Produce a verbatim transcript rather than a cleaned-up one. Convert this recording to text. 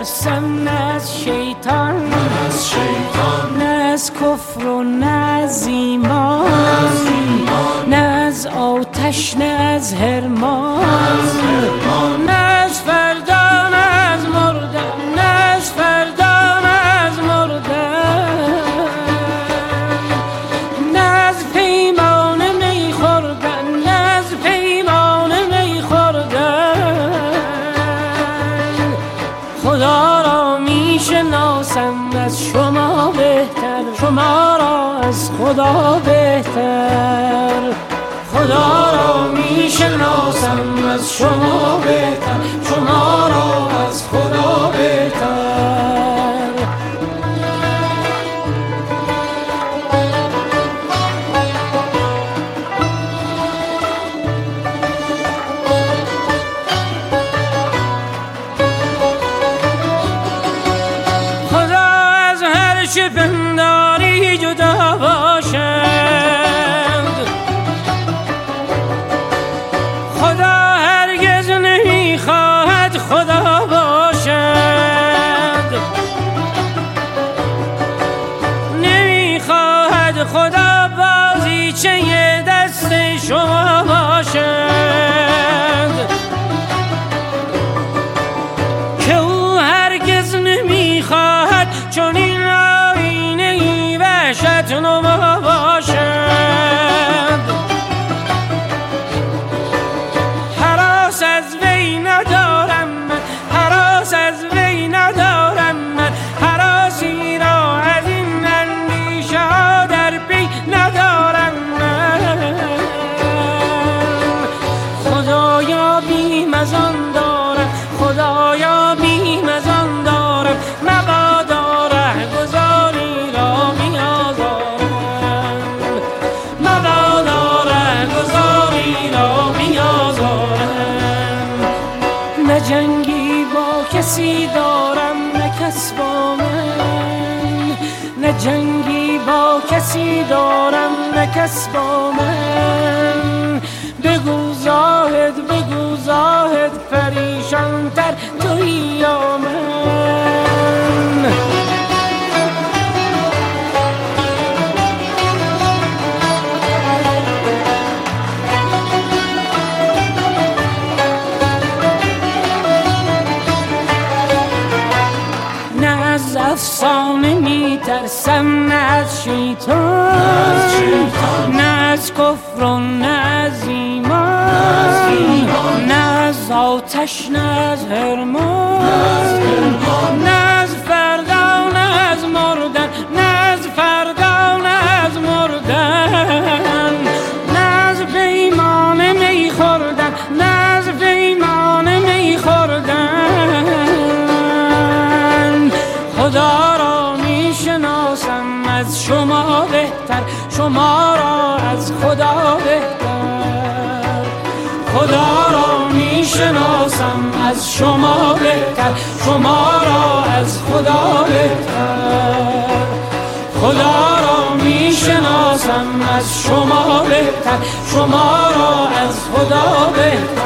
میترسم، نه از شیطان نه از کفر و نه از ایمان، نه از آتش نه از حرمان، نه از فردا نه از مردن، نه از فردا نه از مردن، نه از پیمان می خوردن، نه از پیمان می خوردن. خدا را می شناسم از شما بهتر، شما را از خدا بهتر. خدا را می شناسم از شما بهتر، شما را از خدا بهتر. خدا از هر چه پنداری جدا باشد، خدا هرگز نمیخواهد خدا باشد، نمیخواهد خدا بازیچه دست شما باشد، که او هرگز نمیخواهد چون این آینه وحشت نما باشد. هراس از وی ندارم من، هراس از وی ندارم من، هراسی را از این اندیشه ها در پی ندارم من. خدایا بیم از آن دارم، خدایا بیم از آن دارم، مبادا رهگذاری را بیازارم، مبادا رهگذاری را بیازارم. نه جنگی با کسی دارم نه کس با من، نه جنگی با کسی دارم نه کس با من. بگو زاهد بگو زاهد پریشان تر تویی یا من. نه از افسانه میترسم، نه از شیطان نه از کفر و نه از ایمان، نه از آتش نه از حرمان، نه از فردا نه از مردن، نه از فردا نه از مردن، نه از پیمان می خوردن، نه از پیمان می خوردن. خدا را می شناسم از شما بهتر، شما را از خدا بهتر. خدا را می شناسم از شما بهتر، شما را از خدا بهتر. خدا را می شناسم از شما بهتر، شما را از خدا بهتر.